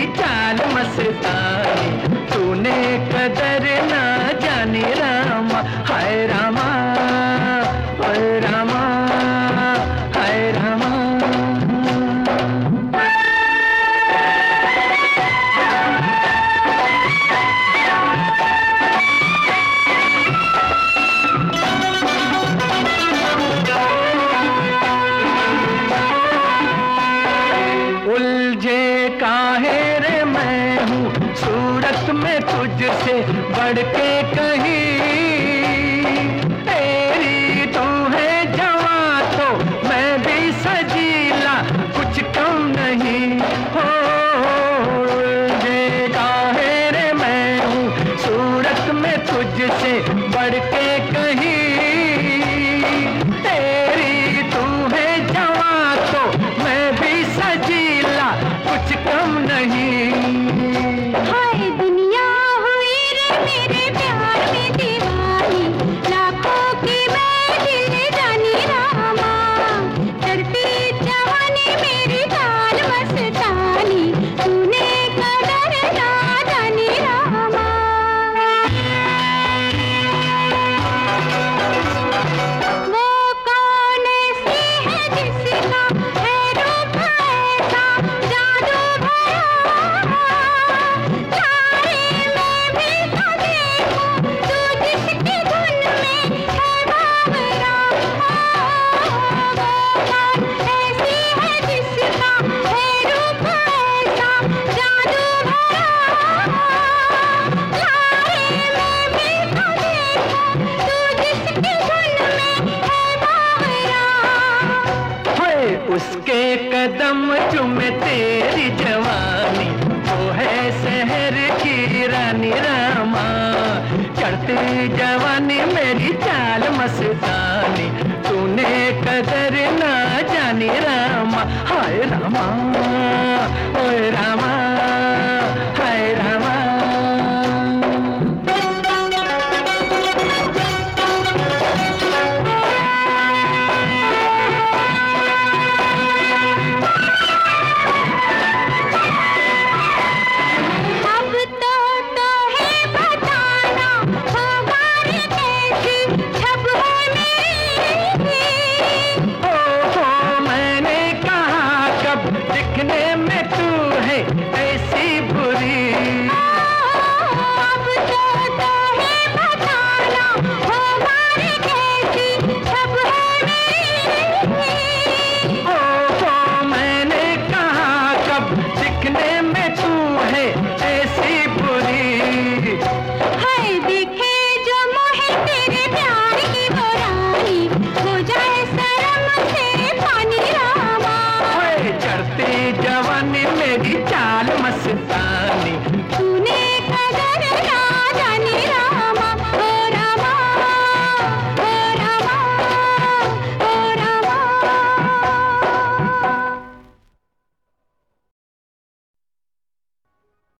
चाल मस्तानी, तूने कदर ना जानी रामा, हाय रामा, हाय रामा, हाय रामा। उलझे काहे रे मैं हूँ सूरत में तुझसे बढ़ के कहीं, तेरी तू है जवां तो मैं भी सजीला, कुछ कम नहीं हो। उलझे काहे रे मैं हूँ सूरत में तुझसे बढ़ के कहीं, तेरी तू है जवां तो मैं भी सजीला, कुछ कम नहीं। हाय दुनिया हुई रे मेरे प्यार में दीवानी, लाखों की मैं दिल जानी रामा, चढ़ती जवानी मेरी चाल मस्तानी, तूने कदर ना जानी रामा। वो कौन सी है जिसका है रूप ऐसा जादू भरा, तारे में भी तो देखूं तू जिसकी धुन में है बावरा। वो कौन ऐसी है जिसका है रूप ऐसा जादू भरा, तारे में भी तो देखूं तू जिसकी धुन में है बावरा। हाय उसके कदम चूमे तेरी जवानी, वो है शहर की रानी रामा, चढ़ती जवानी मेरी चाल मस्तानी, तूने कदर ना जानी रामा, हाय रामा।